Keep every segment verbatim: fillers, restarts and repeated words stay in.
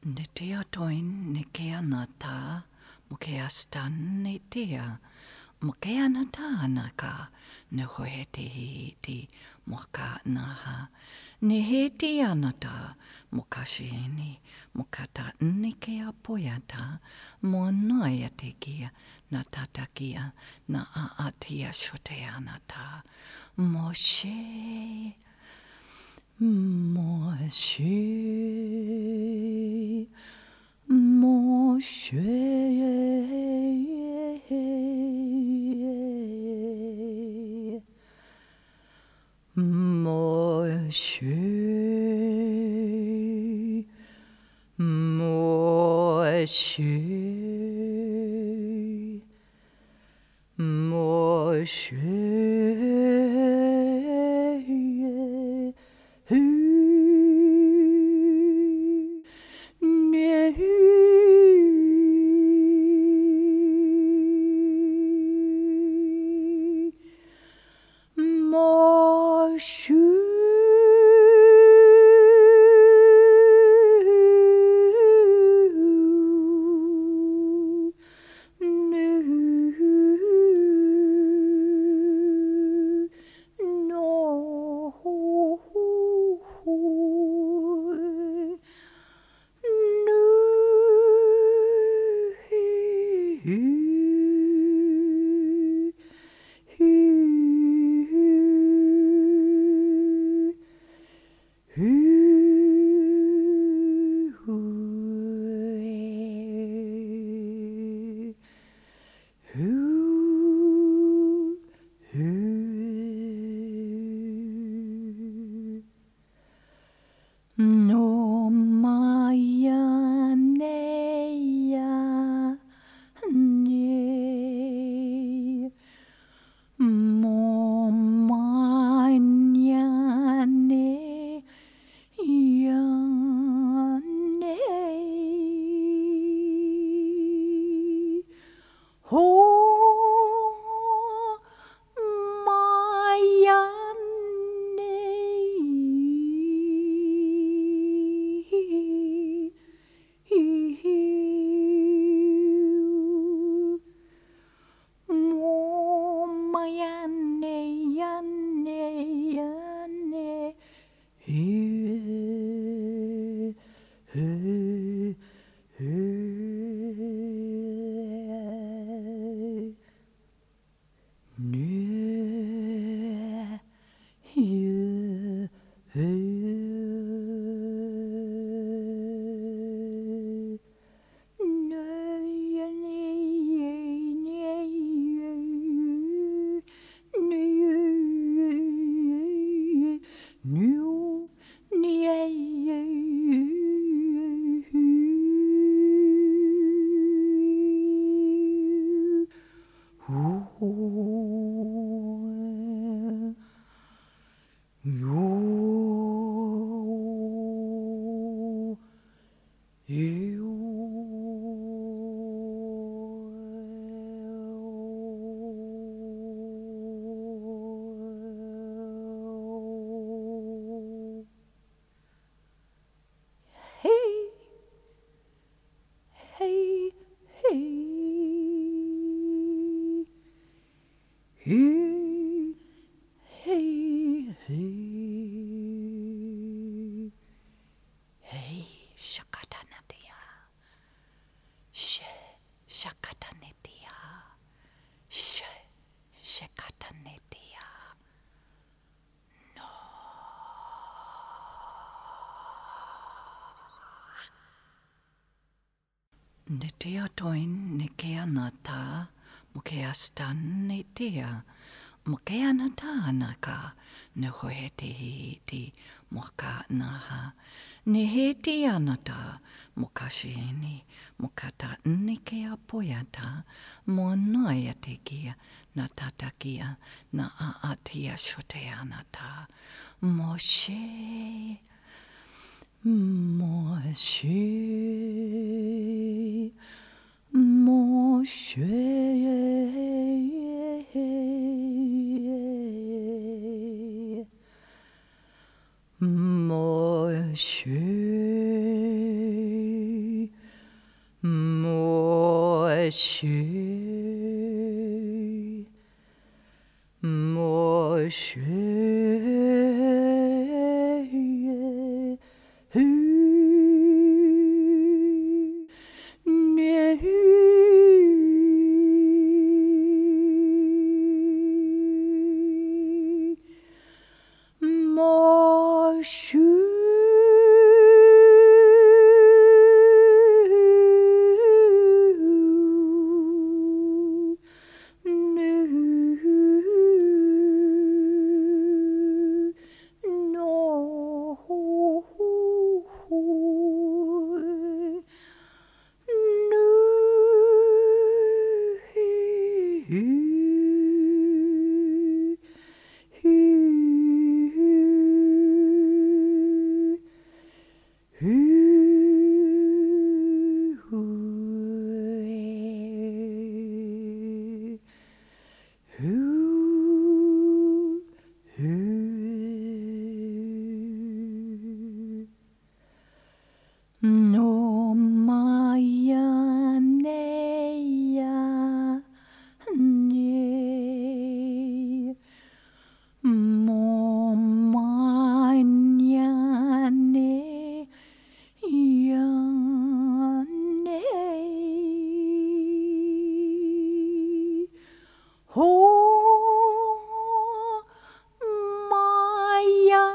Ne tia toin ne ke ana tā, mo ke astan ne tia, mo ke ana tā ana ka, ne hoe te hiti, mo ka naha. Ne he ti ana tā, mo ka shini, mo ka ta ni ke a poiata, mo noia te kia, na tatakia, na a atia shote ana tā. Mo she, Moshe, Moshe, Moshe, Moshe, Moshe. No maya neya ne mo manya ne ya ne ho maya Hey, hey, hey, hey, shakatanatia, she, shakatanatia, she, shakatanatia, no. Ne tia toin ne ke ana tā, mo ke astan ne tia, mo ke ana tā ana ka, ne hoe te hiti, mo ka naha. Ne he ti ana tā, mo ka shini, mo ka ta ni ke a poiata, mo noia te kia, na tatakia, na a atia shote ana tā. Moshe, Moshe, Moshe, Moshe, No maya neya ne mo manya ne ya ne ho maya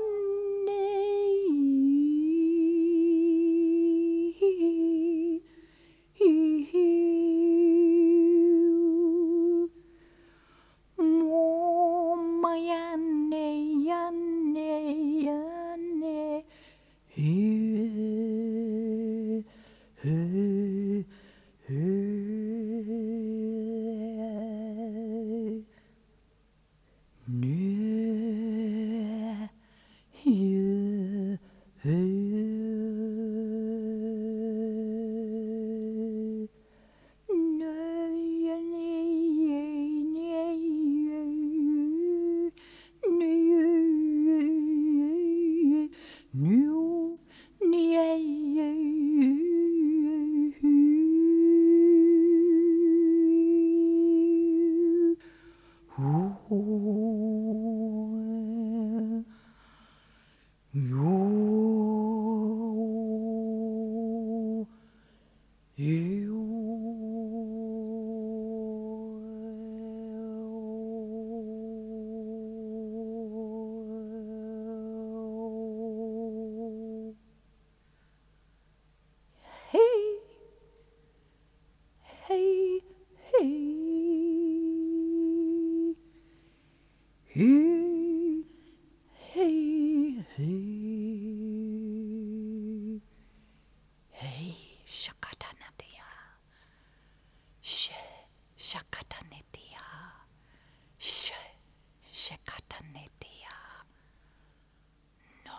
Hey, hey, hey, hey, shakatanatia, sh, shakatanatia, sh, shakatanatia, no.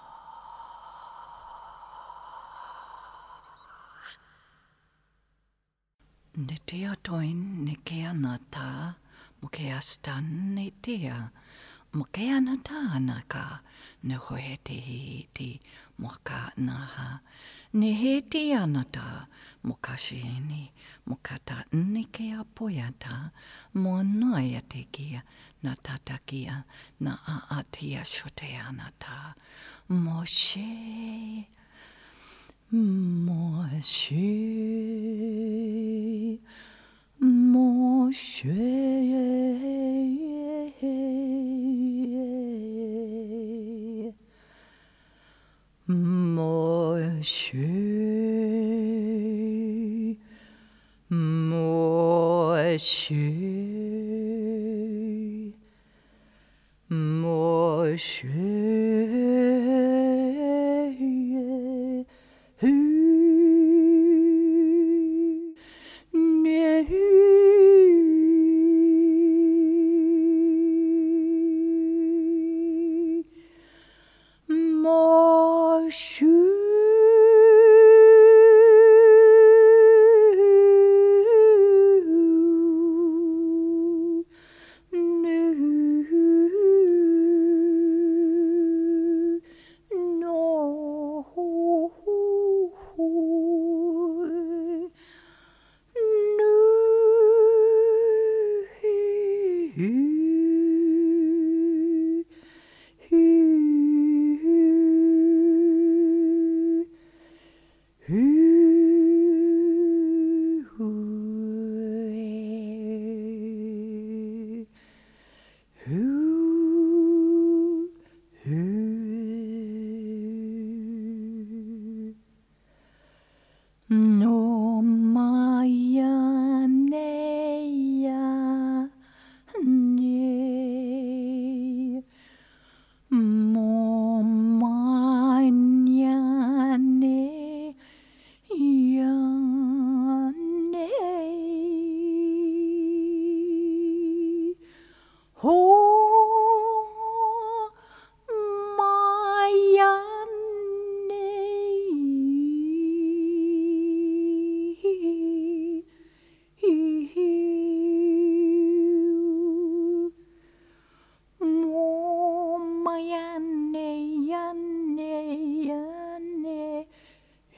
Netea toin nekea nata. Mokea stan ne tea, mokea na tānaka, ne hoe te hiti, moka naha, ne he te anata, moka shini, moka ta nikea poiata, mo naia te kia, na tatakia, na aatia shote anata, mo she, mo she, Moshe, Moshe, Moshe, Moshe.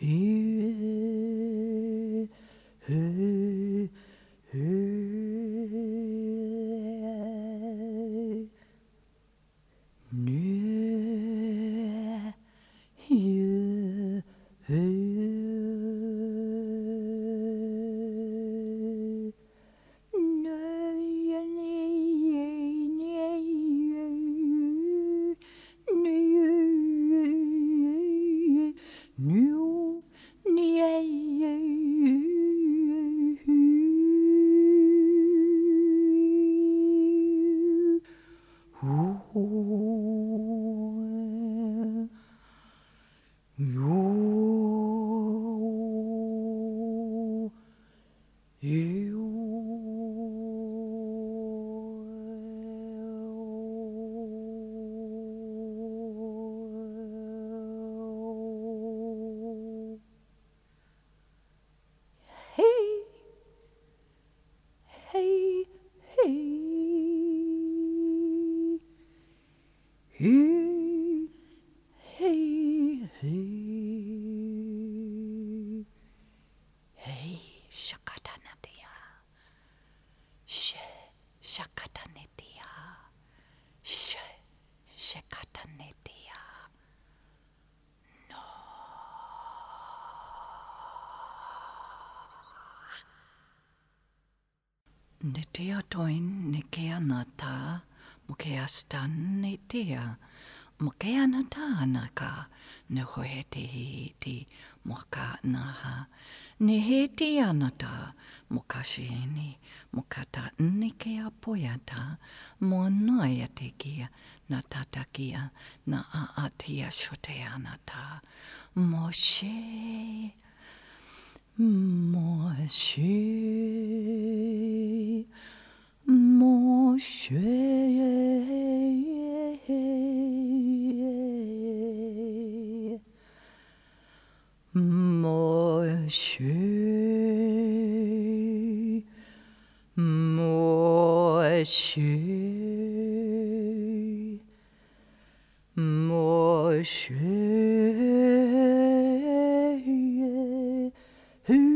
Ne tea toin ne ke ana tā, mo ke astan ne tea, mo ke ana tā ana ka, ne hoe te hiti, mo ka naha, ne he te ana tā, mo ka shini, mo ka ta ne ke a poiata, mo nai a te kia, na tata kia, na a a tia shote ana tā, mo she, Moshe, Moshe, Moshe, Moshe, Moshe.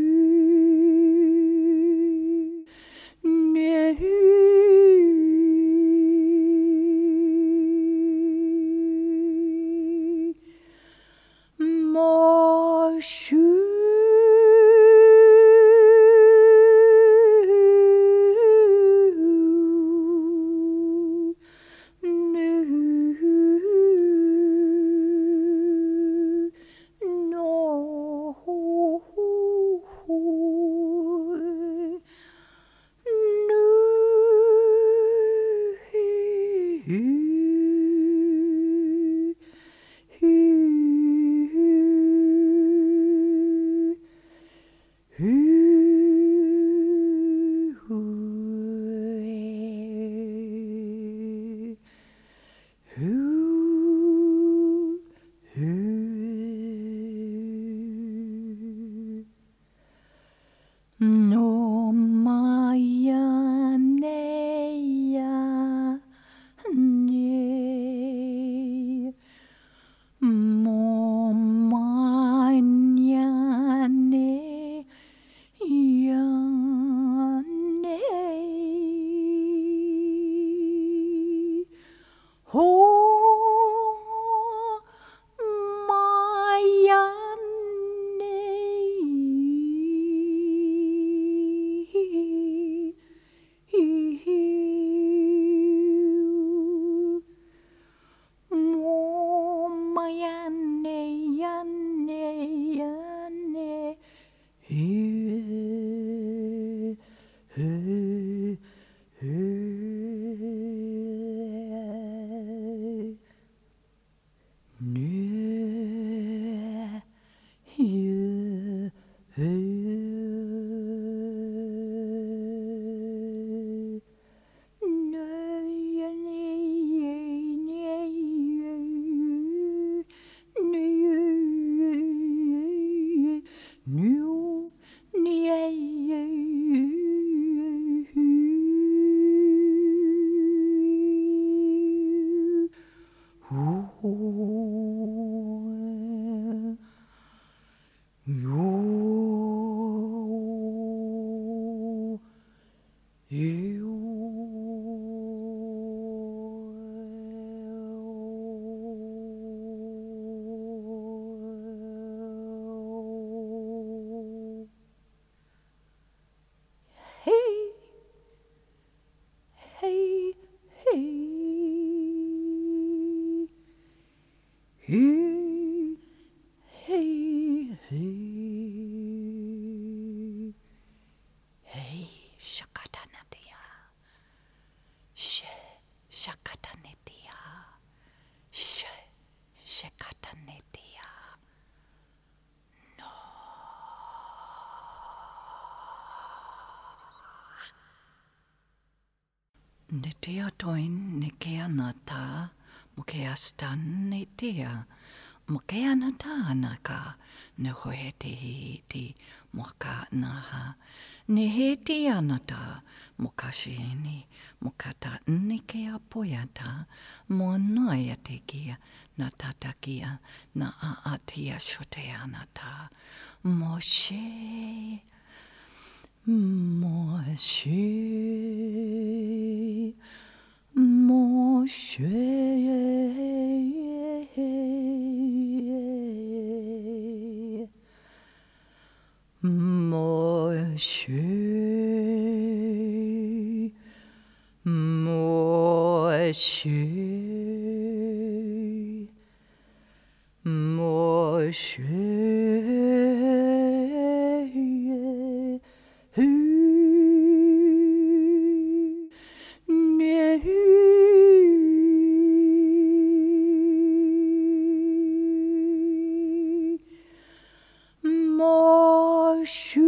No maya neya ne mo manya ne ya ne ho maya You, you, hey, hey, hey, hey. Hey, hey, hey, shakatanatia, sh, shakatanatia, sh, shakatanatia, no. Netea toin nekea nata, mukea stan netea. Mokea na tāna ka, ne hoe te hiti, moka naha. Ne he ti anata, moka shini, moka ta nike a poiata, mo noia te kia, na tatakia, na aatia shote anata. Mo she, mo she, mo she. Moshe, Moshe, Moshe, Moshe.